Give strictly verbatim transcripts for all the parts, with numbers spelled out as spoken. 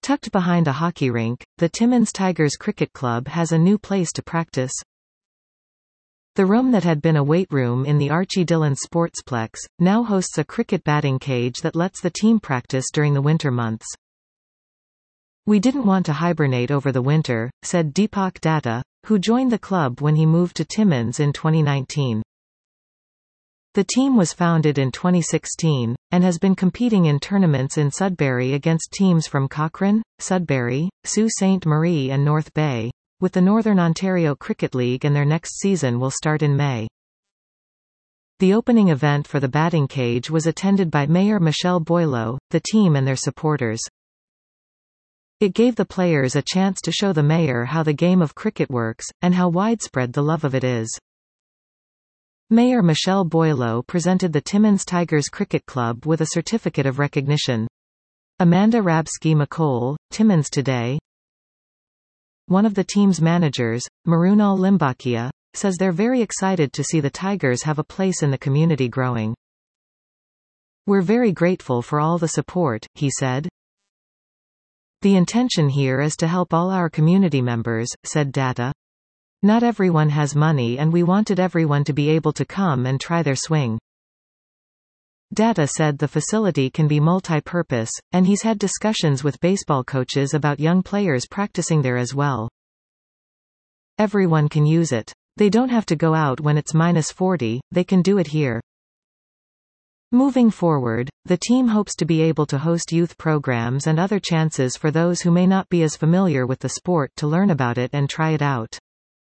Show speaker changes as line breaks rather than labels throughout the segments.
Tucked behind a hockey rink, the Timmins Tigers Cricket Club has a new place to practice. The room that had been a weight room in the Archie Dillon Sportsplex, now hosts a cricket batting cage that lets the team practice during the winter months. "We didn't want to hibernate over the winter," said Deepak Datta, who joined the club when he moved to Timmins in twenty nineteen. The team was founded in twenty sixteen, and has been competing in tournaments in Sudbury against teams from Cochrane, Sudbury, Sault Ste. Marie and North Bay, with the Northern Ontario Cricket League, and their next season will start in May. The opening event for the batting cage was attended by Mayor Michelle Boileau, the team and their supporters. It gave the players a chance to show the mayor how the game of cricket works, and how widespread the love of it is. Mayor Michelle Boileau presented the Timmins Tigers Cricket Club with a certificate of recognition. Amanda Rabsky-McColl, Timmins Today. One of the team's managers, Marunal Limbakia, says they're very excited to see the Tigers have a place in the community growing. "We're very grateful for all the support," he said. "The intention here is to help all our community members," said Datta. "Not everyone has money, and we wanted everyone to be able to come and try their swing." Datta said the facility can be multi-purpose, and he's had discussions with baseball coaches about young players practicing there as well. "Everyone can use it. They don't have to go out when it's minus forty, they can do it here." Moving forward, the team hopes to be able to host youth programs and other chances for those who may not be as familiar with the sport to learn about it and try it out.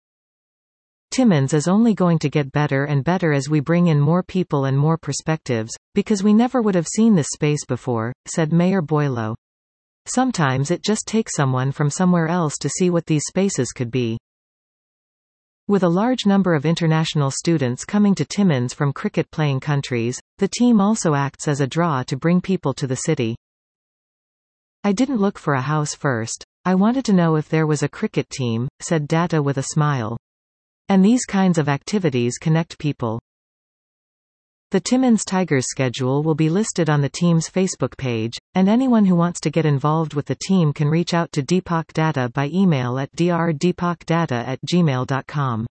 "Timmins is only going to get better and better as we bring in more people and more perspectives, because we never would have seen this space before," said Mayor Boileau. "Sometimes it just takes someone from somewhere else to see what these spaces could be." With a large number of international students coming to Timmins from cricket-playing countries, the team also acts as a draw to bring people to the city. "I didn't look for a house first. I wanted to know if there was a cricket team," said Datta with a smile. "And these kinds of activities connect people." The Timmins Tigers schedule will be listed on the team's Facebook page, and anyone who wants to get involved with the team can reach out to Deepak Datta by email at d r deepak datta at gmail dot com.